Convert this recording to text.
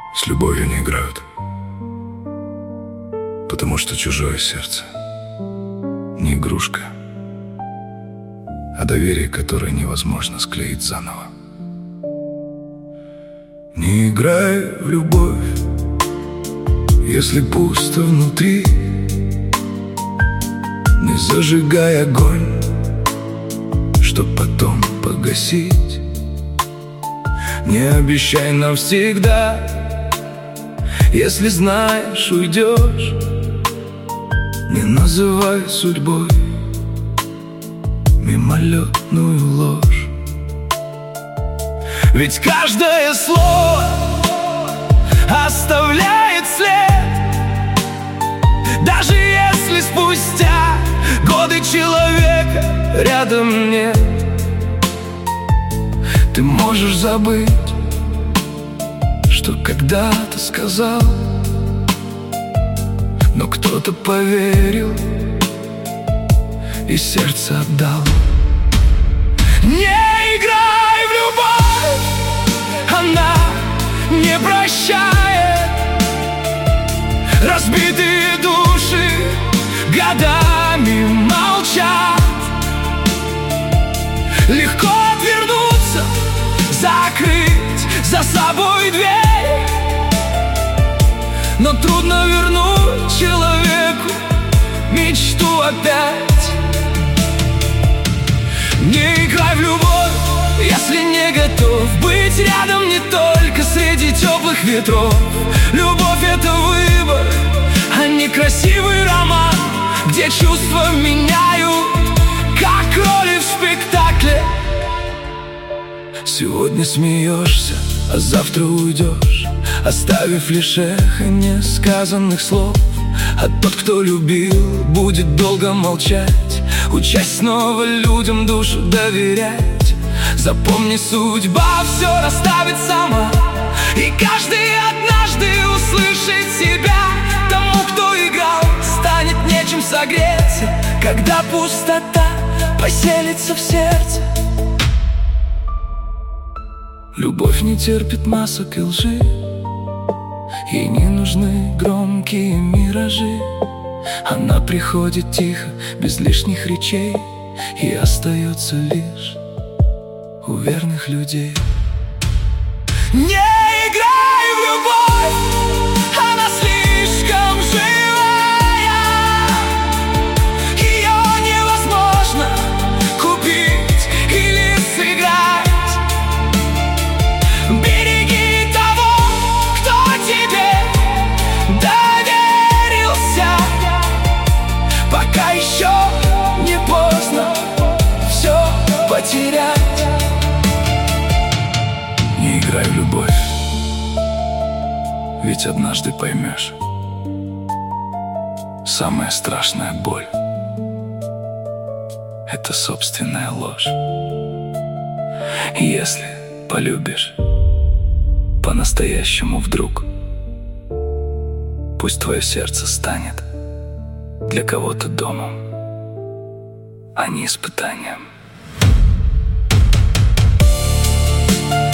С любовью не играют, потому что чужое сердце не игрушка, а доверие, которое невозможно склеить заново. Не играй в любовь, если пусто внутри. Не зажигай огонь, чтоб потом погасить. Не обещай навсегда, если знаешь, уйдешь. Не называй судьбой мимолетную ложь. Ведь каждое слово оставляет след, даже если спустя годы человека рядом нет. Ты можешь забыть, что когда-то сказал, но кто-то поверил и сердце отдал. Не играй в любовь, она не прощает. Разбитые души годами молчат. Легко отвернуться, закрыть за собой дверь, но трудно вернуть человеку мечту опять. Не играй в любовь, если не готов быть рядом не только среди теплых ветров. Любовь — это выбор, а не красивый роман, где чувства меняют, как роли в спектакле. Сегодня смеешься, а завтра уйдешь, оставив лишь эхо несказанных слов. А тот, кто любил, будет долго молчать, учась снова людям душу доверять. Запомни, судьба все расставит сама, и каждый однажды услышит себя. Тому, кто играл, станет нечем согреться, когда пустота поселится в сердце. Любовь не терпит масок и лжи, ей не нужны громкие миражи. Она приходит тихо, без лишних речей, и остается лишь у верных людей. Не играй в любовь, она слишком живая. Ее невозможно купить или сыграть. Береги того, кто тебе доверился, пока еще не поздно все потерять. Не играй в любовь, ведь однажды поймешь, самая страшная боль — это собственная ложь. Если полюбишь по-настоящему вдруг, пусть твое сердце станет для кого-то домом, а не испытанием.